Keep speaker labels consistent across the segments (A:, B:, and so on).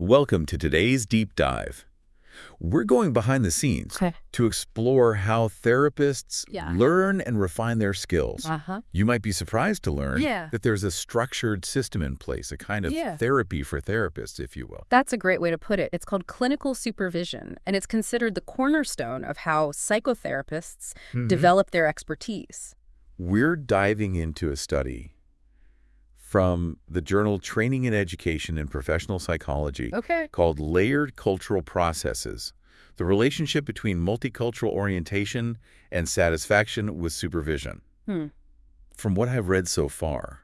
A: Welcome to today's deep dive. We're going behind the scenes
B: Okay.
A: to explore how therapists
B: Yeah.
A: learn and refine their skills.
B: Uh-huh.
A: You might be surprised to learn
B: Yeah.
A: that there's a structured system in place, a kind of
B: Yeah.
A: therapy for therapists, if you will.
B: That's a great way to put it. It's called clinical supervision, and it's considered the cornerstone of how psychotherapists develop their expertise.
A: We're diving into a study from the journal Training and Education in Professional Psychology
B: Okay.
A: called Layered Cultural Processes, the relationship between multicultural orientation and satisfaction with supervision.
B: Hmm.
A: From what I've read so far,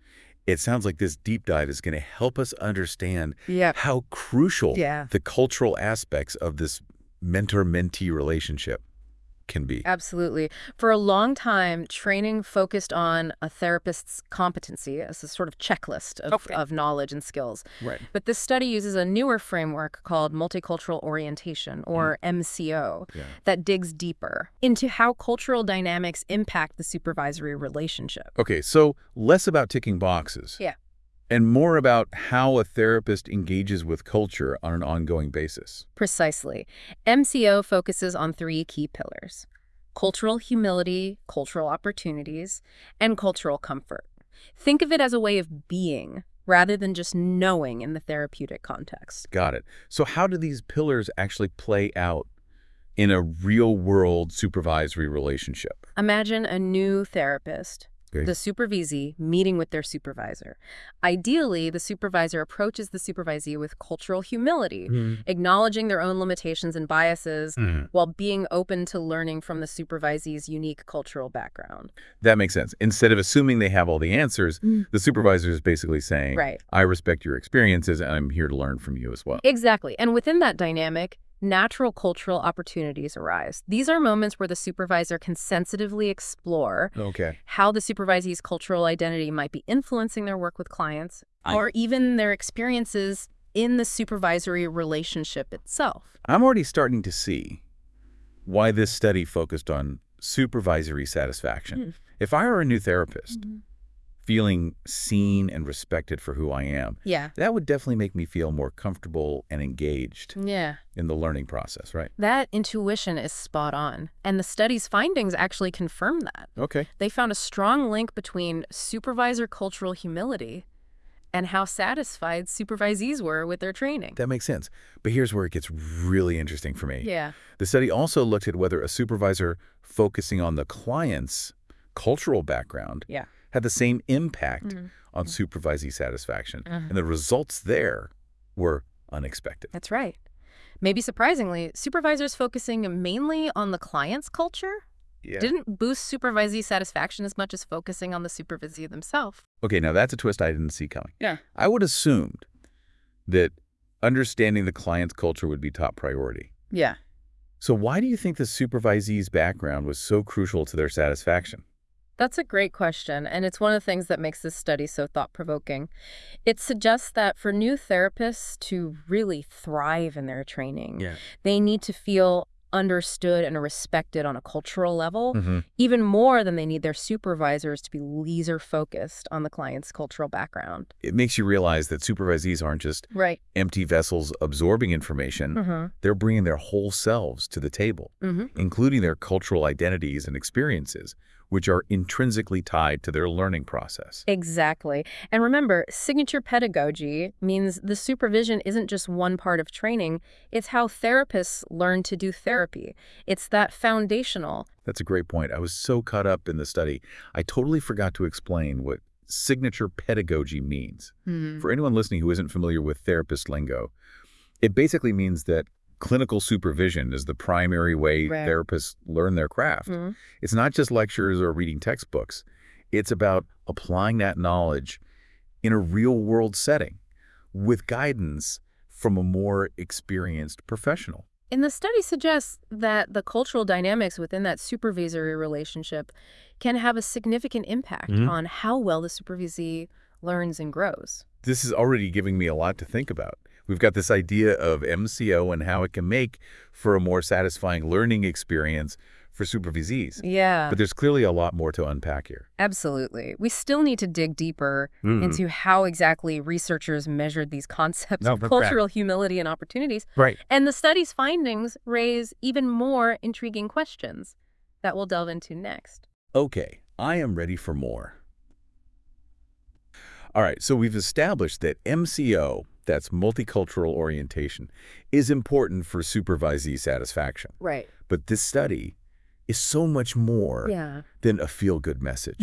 A: it sounds like this deep dive is going to help us understand
B: Yeah.
A: how crucial
B: Yeah.
A: the cultural aspects of this mentor-mentee relationship can be.
B: Absolutely. For a long time, training focused on a therapist's competency as a sort of checklist of knowledge and skills.
A: Right.
B: But this study uses a newer framework called multicultural orientation, or MCO,
A: Yeah.
B: that digs deeper into how cultural dynamics impact the supervisory relationship.
A: Okay, so less about ticking boxes.
B: Yeah.
A: And more about how a therapist engages with culture on an ongoing basis.
B: Precisely. MCO focuses on three key pillars: cultural humility, cultural opportunities, and cultural comfort. Think of it as a way of being rather than just knowing in the therapeutic context.
A: Got it. So how do these pillars actually play out in a real-world supervisory relationship?
B: Imagine a new therapist,
A: Okay.
B: the supervisee, meeting with their supervisor. Ideally, the supervisor approaches the supervisee with cultural humility, acknowledging their own limitations and biases while being open to learning from the supervisee's unique cultural background.
A: That makes sense. Instead of assuming they have all the answers, the supervisor is basically saying,
B: Right.
A: I respect your experiences and I'm here to learn from you as well.
B: Exactly. And within that dynamic, natural cultural opportunities arise. These are moments where the supervisor can sensitively explore
A: Okay.
B: how the supervisee's cultural identity might be influencing their work with clients, or even their experiences in the supervisory relationship itself.
A: I'm already starting to see why this study focused on supervisory satisfaction. If I were a new therapist, feeling seen and respected for who I am,
B: Yeah.
A: that would definitely make me feel more comfortable and engaged
B: Yeah.
A: in the learning process, right?
B: That intuition is spot on. And the study's findings actually confirm that.
A: Okay.
B: They found a strong link between supervisor cultural humility and how satisfied supervisees were with their training.
A: That makes sense. But here's where it gets really interesting for me.
B: Yeah.
A: The study also looked at whether a supervisor focusing on the client's cultural background
B: Yeah.
A: had the same impact on supervisee satisfaction. And the results there were unexpected.
B: That's right. Maybe surprisingly, supervisors focusing mainly on the client's culture
A: Yeah.
B: didn't boost supervisee satisfaction as much as focusing on the supervisee themselves.
A: Okay, now that's a twist I didn't see coming.
B: Yeah.
A: I would assumed that understanding the client's culture would be top priority.
B: Yeah.
A: So why do you think the supervisee's background was so crucial to their satisfaction?
B: That's a great question, and it's one of the things that makes this study so thought-provoking. It suggests that for new therapists to really thrive in their training, they need to feel understood and respected on a cultural level, even more than they need their supervisors to be laser-focused on the client's cultural background.
A: It makes you realize that supervisees aren't just
B: Right.
A: empty vessels absorbing information. They're bringing their whole selves to the table, including their cultural identities and experiences, which are intrinsically tied to their learning process.
B: Exactly. And remember, signature pedagogy means the supervision isn't just one part of training, it's how therapists learn to do therapy. It's that foundational.
A: That's a great point. I was so caught up in the study, I totally forgot to explain what signature pedagogy means. For anyone listening who isn't familiar with therapist lingo, it basically means that clinical supervision is the primary way therapists learn their craft. It's not just lectures or reading textbooks. It's about applying that knowledge in a real-world setting with guidance from a more experienced professional.
B: And the study suggests that the cultural dynamics within that supervisory relationship can have a significant impact on how well the supervisee learns and grows.
A: This is already giving me a lot to think about. We've got this idea of MCO and how it can make for a more satisfying learning experience for supervisees.
B: Yeah.
A: But there's clearly a lot more to unpack here.
B: Absolutely. We still need to dig deeper into how exactly researchers measured these concepts of cultural humility and opportunities.
A: Right.
B: And the study's findings raise even more intriguing questions that we'll delve into next.
A: Okay, I am ready for more. All right, so we've established that MCO, that's multicultural orientation, is important for supervisee satisfaction.
B: Right.
A: But this study is so much more than a feel-good message.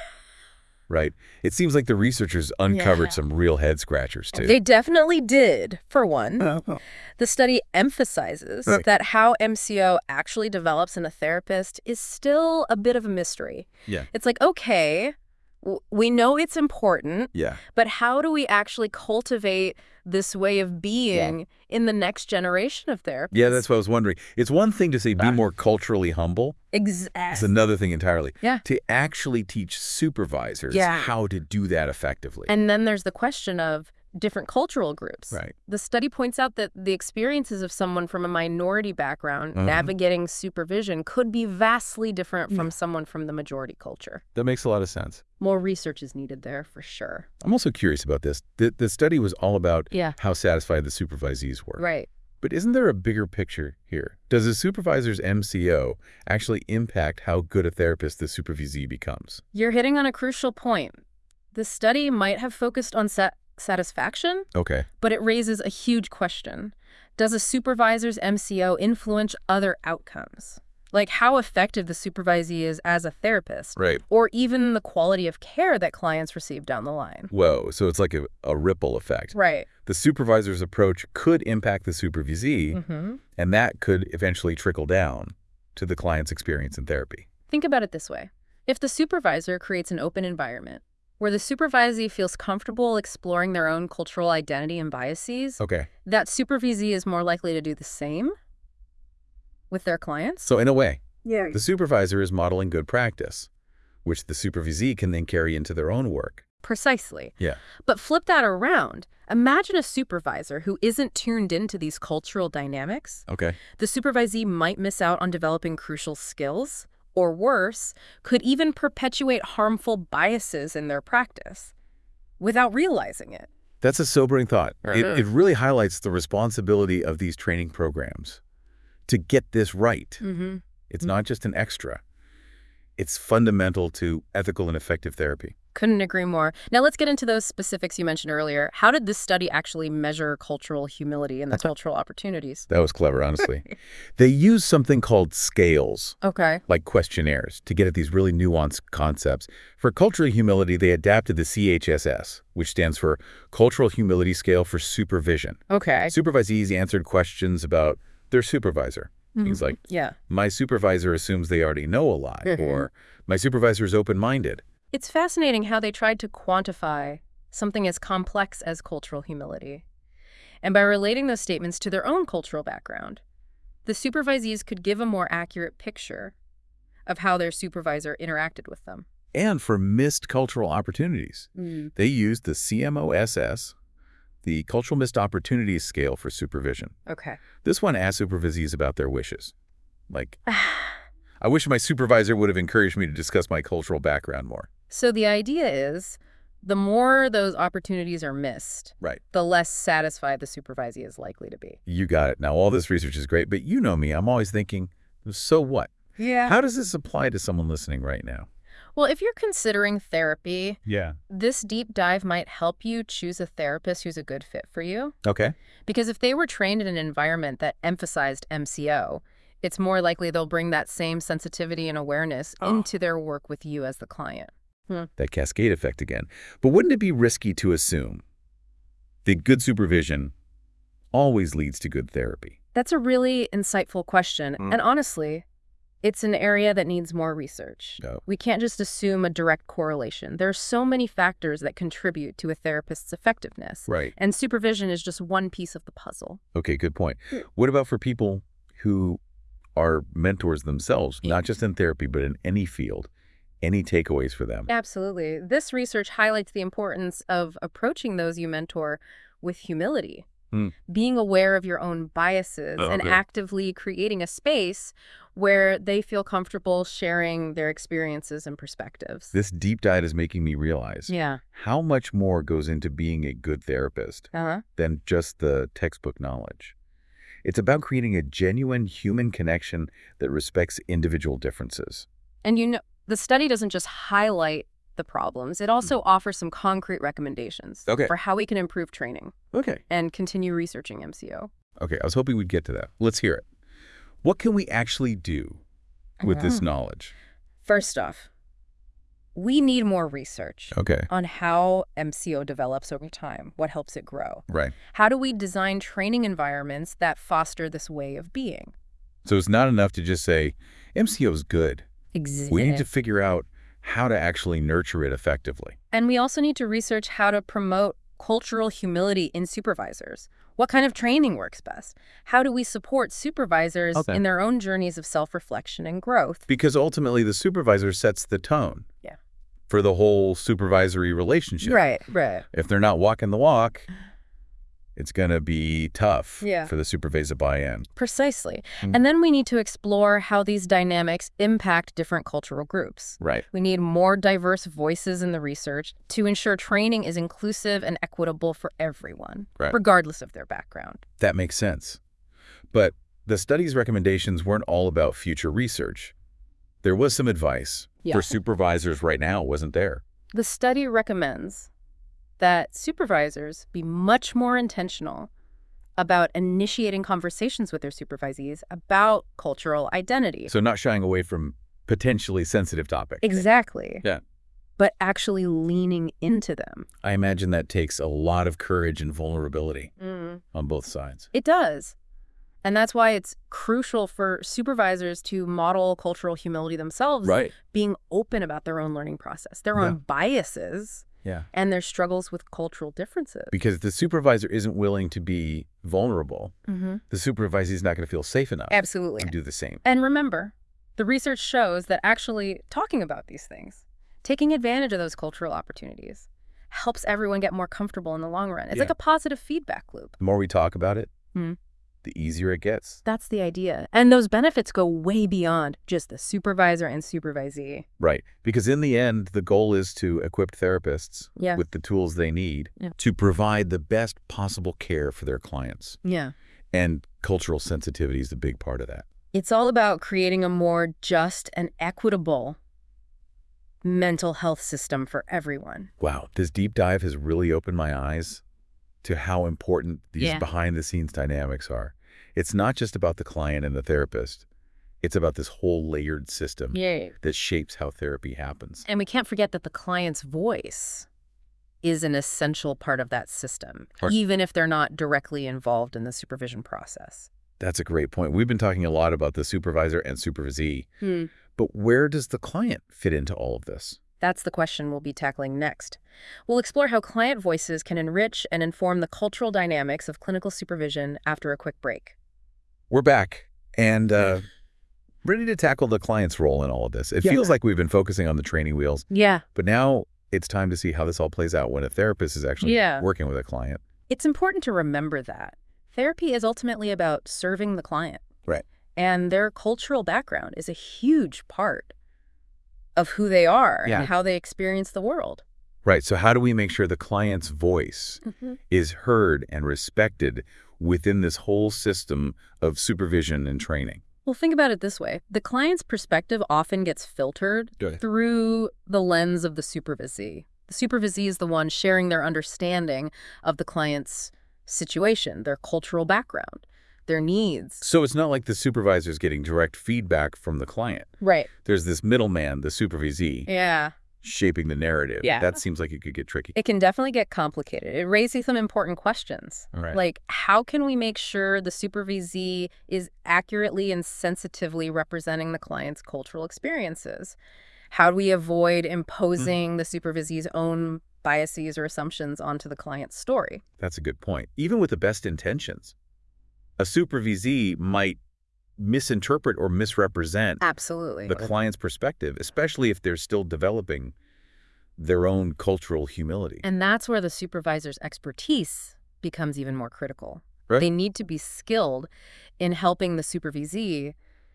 A: Right? It seems like the researchers uncovered some real head-scratchers, too.
B: They definitely did, for one. The study emphasizes that how MCO actually develops in a therapist is still a bit of a mystery.
A: Yeah.
B: It's like, okay, we know it's important, but how do we actually cultivate this way of being in the next generation of therapists?
A: Yeah, that's what I was wondering. It's one thing to say be more culturally humble.
B: Exactly.
A: It's another thing entirely.
B: Yeah.
A: To actually teach supervisors how to do that effectively.
B: And then there's the question of different cultural groups.
A: Right.
B: The study points out that the experiences of someone from a minority background navigating supervision could be vastly different from someone from the majority culture.
A: That makes a lot of sense.
B: More research is needed there, for sure.
A: I'm also curious about this. The study was all about how satisfied the supervisees were.
B: Right.
A: But isn't there a bigger picture here? Does a supervisor's MCO actually impact how good a therapist the supervisee becomes?
B: You're hitting on a crucial point. The study might have focused on satisfaction, but it raises a huge question. Does a supervisor's MCO influence other outcomes? Like how effective the supervisee is as a therapist, or even the quality of care that clients receive down the line.
A: Whoa, so it's like a ripple effect.
B: Right.
A: The supervisor's approach could impact the supervisee, and that could eventually trickle down to the client's experience in therapy.
B: Think about it this way. If the supervisor creates an open environment where the supervisee feels comfortable exploring their own cultural identity and biases, that supervisee is more likely to do the same with their clients.
A: So in a way, the supervisor is modeling good practice, which the supervisee can then carry into their own work.
B: Precisely.
A: Yeah.
B: But flip that around. Imagine a supervisor who isn't tuned into these cultural dynamics. The supervisee might miss out on developing crucial skills, or worse, could even perpetuate harmful biases in their practice without realizing it.
A: That's a sobering thought. It really highlights the responsibility of these training programs to get this right. It's not just an extra. It's fundamental to ethical and effective therapy.
B: Couldn't agree more. Now let's get into those specifics you mentioned earlier. How did this study actually measure cultural humility and the cultural opportunities?
A: That was clever, honestly. They used something called scales, like questionnaires, to get at these really nuanced concepts. For cultural humility, they adapted the CHSS, which stands for Cultural Humility Scale for Supervision. Supervisees answered questions about their supervisor. Things like, my supervisor assumes they already know a lot, or my supervisor is open-minded.
B: It's fascinating how they tried to quantify something as complex as cultural humility. And by relating those statements to their own cultural background, the supervisees could give a more accurate picture of how their supervisor interacted with them.
A: And for missed cultural opportunities, they used the CMOSS, the Cultural Missed Opportunities Scale for Supervision. This one asks supervisees about their wishes. Like, I wish my supervisor would have encouraged me to discuss my cultural background more.
B: So the idea is, the more those opportunities are missed, the less satisfied the supervisee is likely to be.
A: You got it. Now, all this research is great, but you know me. I'm always thinking, so what? How does this apply to someone listening right now?
B: Well, if you're considering therapy, this deep dive might help you choose a therapist who's a good fit for you. Because if they were trained in an environment that emphasized MCO, it's more likely they'll bring that same sensitivity and awareness into their work with you as the client.
A: That cascade effect again. But wouldn't it be risky to assume that good supervision always leads to good therapy?
B: That's a really insightful question. And honestly, it's an area that needs more research. We can't just assume a direct correlation. There are so many factors that contribute to a therapist's effectiveness. And supervision is just one piece of the puzzle.
A: Okay, good point. What about for people who are mentors themselves, not just in therapy, but in any field? Any takeaways for them?
B: Absolutely. This research highlights the importance of approaching those you mentor with humility being aware of your own biases and actively creating a space where they feel comfortable sharing their experiences and perspectives.
A: This deep dive is making me realize how much more goes into being a good therapist than just the textbook knowledge. It's about creating a genuine human connection that respects individual differences.
B: And the study doesn't just highlight the problems. It also offers some concrete recommendations for how we can improve training and continue researching MCO.
A: Okay, I was hoping we'd get to that. Let's hear it. What can we actually do with this knowledge?
B: First off, we need more research on how MCO develops over time, what helps it grow.
A: Right.
B: How do we design training environments that foster this way of being?
A: So it's not enough to just say, MCO is good.
B: Exactly.
A: We need to figure out how to actually nurture it effectively.
B: And we also need to research how to promote cultural humility in supervisors. What kind of training works best? How do we support supervisors in their own journeys of self-reflection and growth?
A: Because ultimately the supervisor sets the tone for the whole supervisory relationship.
B: Right.
A: If they're not walking the walk, it's going to be tough for the supervisor to buy in.
B: Precisely. And then we need to explore how these dynamics impact different cultural groups.
A: Right.
B: We need more diverse voices in the research to ensure training is inclusive and equitable for everyone, regardless of their background.
A: That makes sense. But the study's recommendations weren't all about future research. There was some advice for supervisors right now, wasn't there?
B: The study recommends that supervisors be much more intentional about initiating conversations with their supervisees about cultural identity.
A: So not shying away from potentially sensitive topics.
B: Exactly. But actually leaning into them.
A: I imagine that takes a lot of courage and vulnerability on both sides.
B: It does. And that's why it's crucial for supervisors to model cultural humility themselves, being open about their own learning process, their own biases, and their struggles with cultural differences.
A: Because if the supervisor isn't willing to be vulnerable, the supervisee is not going to feel safe enough to do the same.
B: And remember, the research shows that actually talking about these things, taking advantage of those cultural opportunities, helps everyone get more comfortable in the long run. It's like a positive feedback loop.
A: The more we talk about it, the easier it gets.
B: That's the idea. And those benefits go way beyond just the supervisor and supervisee.
A: Right. Because in the end, the goal is to equip therapists with the tools they need to provide the best possible care for their clients. And cultural sensitivity is a big part of that.
B: It's all about creating a more just and equitable mental health system for everyone.
A: Wow. This deep dive has really opened my eyes to how important these behind-the-scenes dynamics are. It's not just about the client and the therapist. It's about this whole layered system that shapes how therapy happens.
B: And we can't forget that the client's voice is an essential part of that system, even if they're not directly involved in the supervision process.
A: That's a great point. We've been talking a lot about the supervisor and supervisee. But where does the client fit into all of this?
B: That's the question we'll be tackling next. We'll explore how client voices can enrich and inform the cultural dynamics of clinical supervision after a quick break.
A: We're back and ready to tackle the client's role in all of this. It feels like we've been focusing on the training wheels. But now it's time to see how this all plays out when a therapist is actually working with a client.
B: It's important to remember that therapy is ultimately about serving the client. And their cultural background is a huge part of who they are and how they experience the world.
A: Right. So how do we make sure the client's voice is heard and respected within this whole system of supervision and training?
B: Well, think about it this way. The client's perspective often gets filtered through the lens of the supervisee. The supervisee is the one sharing their understanding of the client's situation, their cultural background, their needs.
A: So it's not like the supervisor is getting direct feedback from the client. There's this middleman, the supervisee, shaping the narrative. That seems like it could get tricky.
B: It can definitely get complicated. It raises some important questions. Like, how can we make sure the supervisee is accurately and sensitively representing the client's cultural experiences? How do we avoid imposing the supervisee's own biases or assumptions onto the client's story?
A: That's a good point. Even with the best intentions, a supervisee might misinterpret or misrepresent the client's perspective, especially if they're still developing their own cultural humility.
B: And that's where the supervisor's expertise becomes even more critical.
A: Right.
B: They need to be skilled in helping the supervisee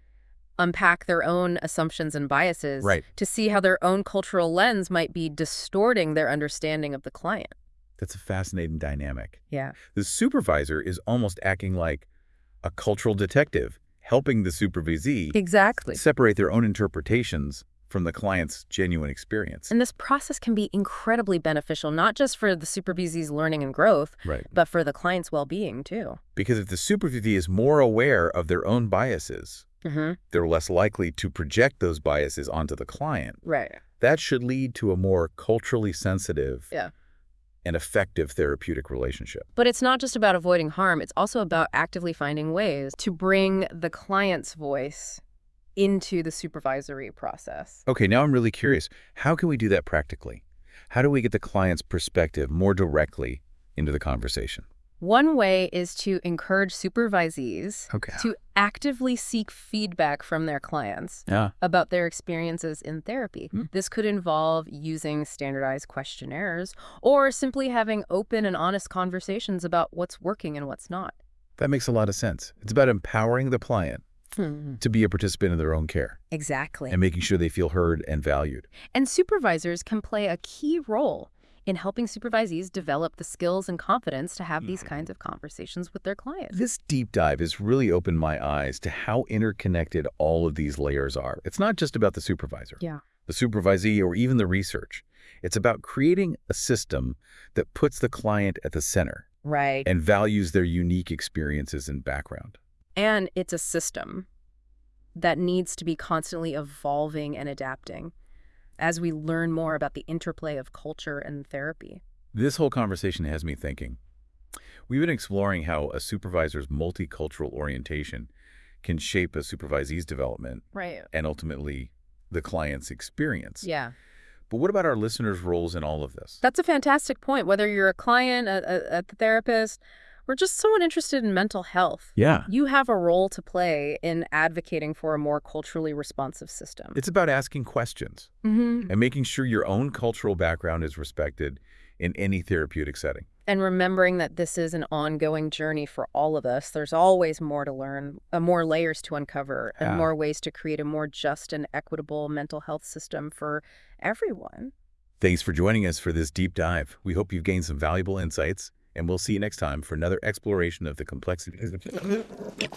B: unpack their own assumptions and biases to see how their own cultural lens might be distorting their understanding of the client.
A: That's a fascinating dynamic.
B: Yeah.
A: The supervisor is almost acting like a cultural detective, helping the supervisee separate their own interpretations from the client's genuine experience.
B: And this process can be incredibly beneficial, not just for the supervisee's learning and growth, but for the client's well-being, too.
A: Because if the supervisee is more aware of their own biases, they're less likely to project those biases onto the client. That should lead to a more culturally sensitive and effective therapeutic relationship.
B: But it's not just about avoiding harm. It's also about actively finding ways to bring the client's voice into the supervisory process.
A: Okay, now I'm really curious. How can we do that practically? How do we get the client's perspective more directly into the conversation?
B: One way is to encourage supervisees to actively seek feedback from their clients about their experiences in therapy. This could involve using standardized questionnaires or simply having open and honest conversations about what's working and what's not.
A: That makes a lot of sense. It's about empowering the client to be a participant in their own care.
B: Exactly.
A: And making sure they feel heard and valued.
B: And supervisors can play a key role in helping supervisees develop the skills and confidence to have these kinds of conversations with their clients.
A: This deep dive has really opened my eyes to how interconnected all of these layers are. It's not just about the supervisor, the supervisee, or even the research. It's about creating a system that puts the client at the center and values their unique experiences and background.
B: And it's a system that needs to be constantly evolving and adapting as we learn more about the interplay of culture and therapy.
A: This whole conversation has me thinking. We've been exploring how a supervisor's multicultural orientation can shape a supervisee's development and ultimately the client's experience. But what about our listeners' roles in all of this?
B: That's a fantastic point. Whether you're a client, a therapist, or just someone interested in mental health. You have a role to play in advocating for a more culturally responsive system.
A: It's about asking questions and making sure your own cultural background is respected in any therapeutic setting.
B: And remembering that this is an ongoing journey for all of us. There's always more to learn, more layers to uncover, and more ways to create a more just and equitable mental health system for everyone.
A: Thanks for joining us for this deep dive. We hope you've gained some valuable insights. And we'll see you next time for another exploration of the complexities of